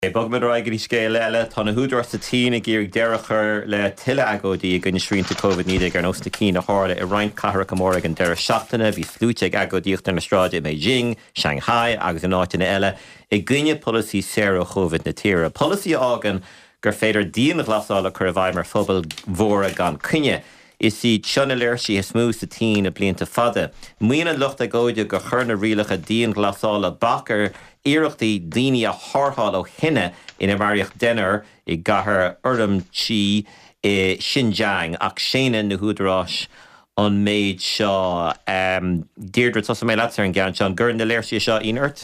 Bogmid raigí scéile eile tána húdar sa tína gírig deirechar le tiile agódaí gunne srínta COVID-19 ar nósta cí na hála I roinnt cathair go mór an deire seachtainna bhí flúteag agódaíocht ar na stráide Beijing, Shanghai agus an áiteanna eile I gcuine policy zero COVID na tíre. Policy ágan gur féidir díana glasála chur a bhaid mar phobal mhóra gan cunne. Is sí tionna léirsí is smú sa tí na blianta fada. Muoine lucht agóide go chur na rialacha díon glasála bachar iirechtaí daoine a thortháil ó hinne ina bhariacht denner I gcathair orm-tí I Xinjiang ach séine na húdaráis an méid seo Deirdre tosa mé leat ar an gceann seán gur na léirsí seo inert?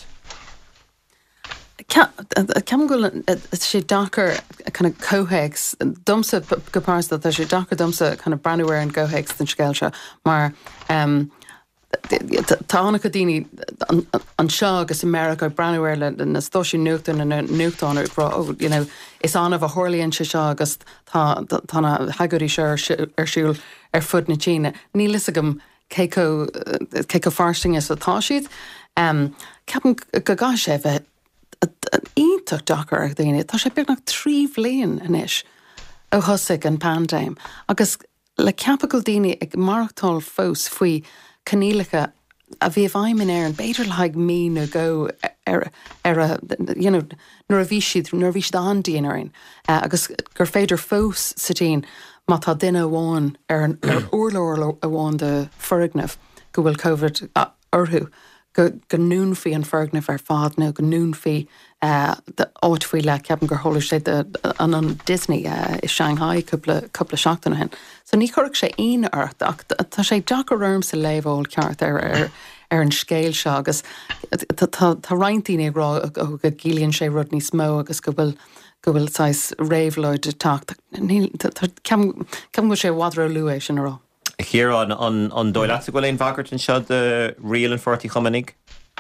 Ceam go sé dachar kind of cóheigs dumsa gopárs that sé dachar dumsa kind of brandware an cóheigs den scéil seo mar tá anna go daoine an seo agus America brandware le na stáisiú nuachtain na nuachtáin you know is anna bh thorlaíonn se seo agus tá na hagóirí seo ar siúil ar fud na Tína ní lisagam céco farsting is atá siad ceapan go gá sé bheith an ionach dachar ag daoine, tá sé beag nach 3 bhliain inis ó thosaigh an pandéim. Agus le ceappagal daoine ag marachtáil fós faoi canílacha a bhí bhaimmin ar an beidir le haig mí nó go ar you know, nuair a bhí siad an daoine agus gur féidir fós sa tín má tá duine amháin ar urlóir amháin de foragnamh go bhfuil COVID orthú. Go nún fí an fergnamh ar fád nó go nún fí de áitfuí le ceapan gur thola sé an Disney I Shanghai cúpla seachtainna hen. So ní chuirg sé aon ort ach tá sé dachar orm sa léomháil ceart ar an scéil seo agus tá rointíine rá go gílíonn sé rud níos mó agus go bhfuil sais réimhleid tacht. Ceam go sé wadra luéis sin ará. Here on Doileach go leon bhagart an seo de rial an 40 chomanig?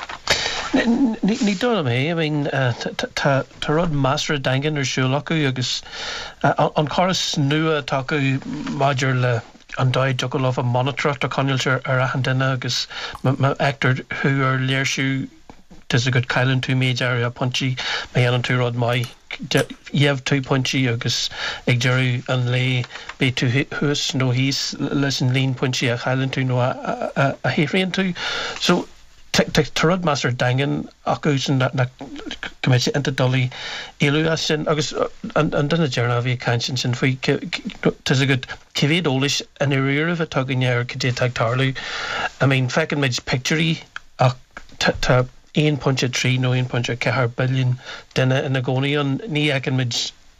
Ní dóla mé, I mean, tá rud masra daingan ar siúlachu agus an choras nua tacu maidir le an dóid jogal of a monitrat a coniltir ar a handina agus actor who ar léirsú tis a good cailan tú méid area punchy mé an tú rod mai Yev 2 punchy agus ag jeru an lei be tú hús nó hís leis an lín punchy a cailan tú nó a héfrion tú. So Tarod Master Dangan Akusan na committee into Dolly Ilu sin agus an duna journal vi conscience and fi tis a good kivid olish an area of a tugging air kid tag tarlu. I mean feckin mid picturey ta 1.3 no 1.4 billion dinner in agoni on ni akan mid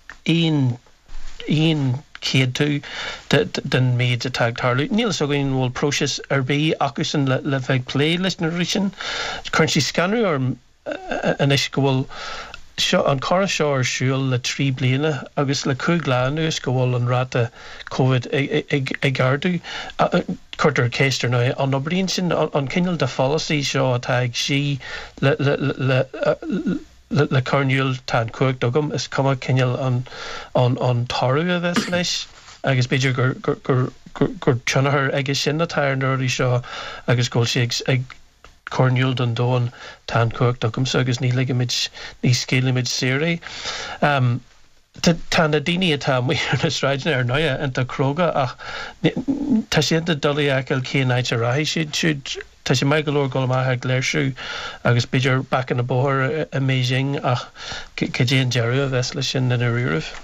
een kid to den made a tag tarlu Neil Sogin will process RB Akusan le veg play listeneration currency scanner or an ishkawal shot on Cara Shaw shul le 3 bliana agus le cúglan ishkawal an rata COVID a gardu Carter Kester now on Obrinsin on Kindle the policy show tag she le cornul tan cook dogum is come Kindle on Taru of this leis agus beidir gur chunahar agus sin na tire nerdy show agus gold shakes ag cornul don don tan cook dogum so agus ní ligamid ní scale image series Tana dini atam we na straightner ar noya and the kroga ach tashienta dolly akal key night rai should tashi Michael or golma ha glershu agus beidir back in the bohar amazing ach kajin jerry of Veslishin and a